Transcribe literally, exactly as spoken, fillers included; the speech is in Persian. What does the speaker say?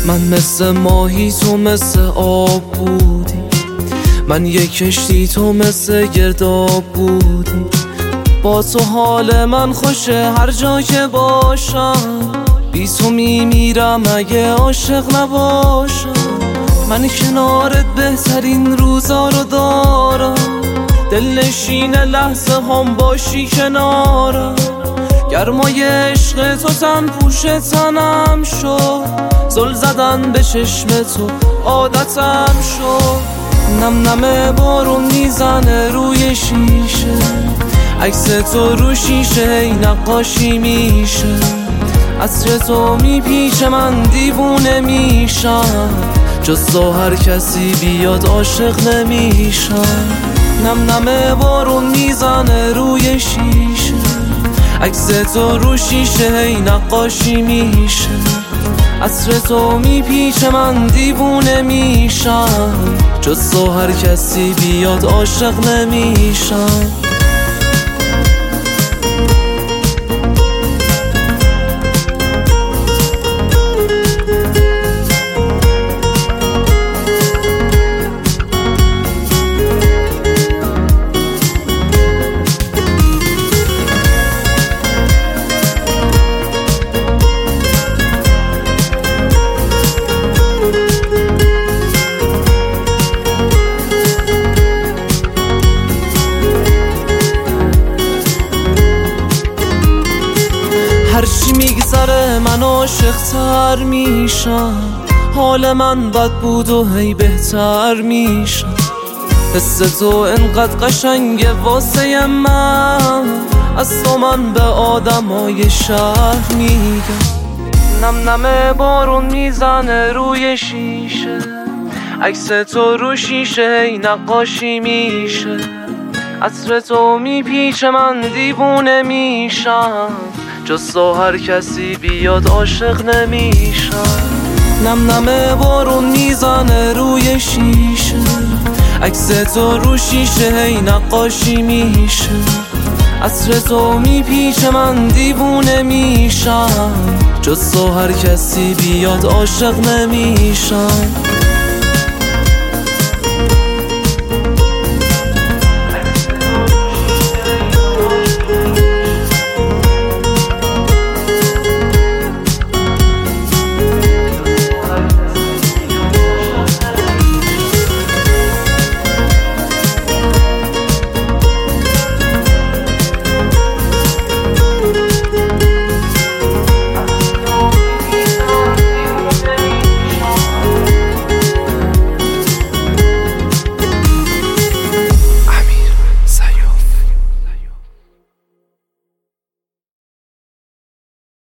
من مثل ماهی تو مثل آب بودی، من یک کشتی تو مثل گرداب بودی. با تو حال من خوشه هر جا که باشم، بی تو میمیرم اگه عاشق نباشم. من کنارت بهترین روزا رو دارم، دلنشین لحظه هم باشی کنارم. گرمای عشق تو تن پوش تنم شد، زل زدن به چشم تو عادتم شد. نم نم بارون میزنه روی شیشه، عکس تو رو شیشه ای نقاشی میشه. عطر تو میپیچه من دیوونه میشم، جز تو هر کسی بیاد عاشق نمیشم. نم نم بارون میزنه روی شیشه، عکس تو رو شیشه ای نقاشی میشه. عطر تو میپیچه من دیوونه میشم، جز تو هر کسی بیاد عاشق نمیشم. هرچی میگذره من عاشق تر میشم، حال من بد بود و هی بهتر میشم. حس تو انقدر قشنگه واسه من، از تو من به آدمای شهر میگم. نم نم بارون میزنه روی شیشه، عکس تو رو شیشه ای نقاشی میشه. عطر تو میپیچه من دیوونه میشم، جز تو هر کسی بیاد عاشق نمیشم. نم نم بارون میزنه روی شیشه، عکس تو رو شیشه ای نقاشی میشه. عطر تو میپیچه من دیوونه میشم، جز تو هر کسی بیاد عاشق نمیشم.